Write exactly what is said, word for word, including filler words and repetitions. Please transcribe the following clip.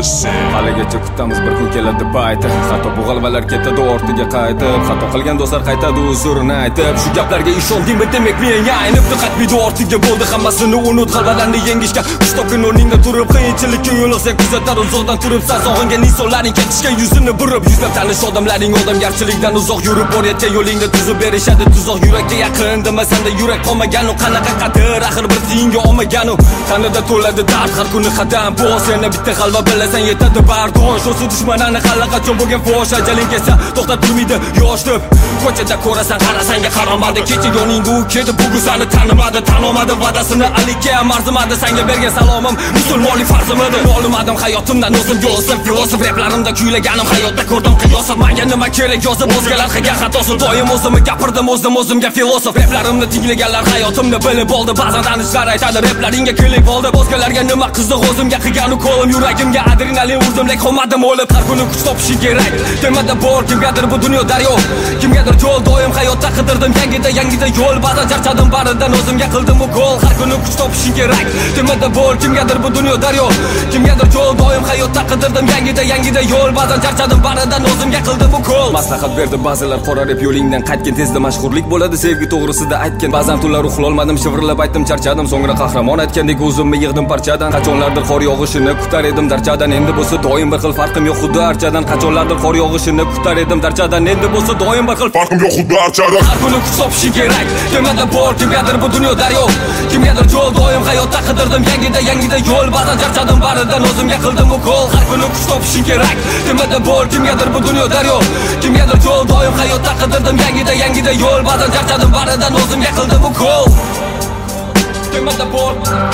listen. Haligacha kutamiz bir kun keladi payti. Hatto bu g'alvalar ketadi ortiga qaytib. Xato qilgan do'stlar qaytadi uzrini aytib. Shu gaplarga ishondingmi demak men aynib diqqat video ortiga bo'ldi hammasini unut. G'alvalarni yengishga kuch topgan o'rningda turib qiyinchilikka yo'liqsang kuzatar uzoqdan turib sazog'inga insonlarning ketishgan yuzini burib. Yuzlab tanish odamlaring odamgarchilikdan uzoq yurib borayotgan yo'lingda tuzib berishadi tuzoq yurakka yaqin demasanda yurak qolmagan u qanaqa qadir axir bir tiyinga olmagan u tanada to'ladi dard har kuni qadam bu seni bitta g'alva bilasan yetadi bardosh o'si dushmanani allaqachon bo'lgan fosh ajaling kelsa to'xtab turmaydi yosh deb ko'chada ko'rasan qarasanga qaramadi kecha yoningda u keldi bugun seni tanimadi tanolmadi va'dasini alika arzimadi senga bergan salomim musulmonlik farzimidi olmadim hayotimdan o'zim yo'lsim filosof replarimda kuylaganim hayotda ko'rdim qiyosib menga nima kerak yozib o'zgalar qilgan xatosi doim o'zimni gapirdim o'zim o'zimga filosof replarimni tinglaganlar hayotimni bilib oldi ba'zan tanishlar aytadi replaringga klik bo'ldi o'zgalarga nima qiziq o'zimga qilgan ukolim yuragimga adrenalin urdim lek qolmadim o'lib har kuni kuch topishing kerak temada bor kimgadir bu dunyo daryo kimgadir yo'l doim hayotda qidirdim yangida yangida yo'l ba'zan charchadim baridan o'zimga qildim ukol har kuni kuch topishing kerak temada bor kimgadir bu dunyo daryo kimgadir yo'l doim hayotda qidirdim yangida yangida yo'l ba'zan charchadim baridan o'zimga qildim ukol maslahat berdi ba'zilar qora rep yo'lingdan qaytgin tezda mashhurlik bo'ladi sevgi to'g'risida aytgan ba'zan tunlar uxlolmadim shivirlab aytdim charchadim so'ngra qahramon aytgandek o'zimni yig'dim parchadan qachonlardir qor yog'ishini kutar edim darchadan endi bo'lsa doim bir xil farqim yo'q xuddi archadan qachonlardir qor yog'ishini kutar edim darchadan endi bo'lsa doim bir xil Farqim yo'q xuddi archadan har kuni kuch topishing kerak temada bor kimgadir bu dunyo daryo kimgadir yo'l doim hayotda qidirdim yangida yangida yo'l ba'zan charchadim baridan o'zimga qildim ukol har kuni kuch topishing kerak temada bor kimgadir bu dunyo daryo kimgadir yo'l doim hayotda qidirdim yangida yangida yo'l ba'zan charchadim baridan o'zimga qildim ukol temada bor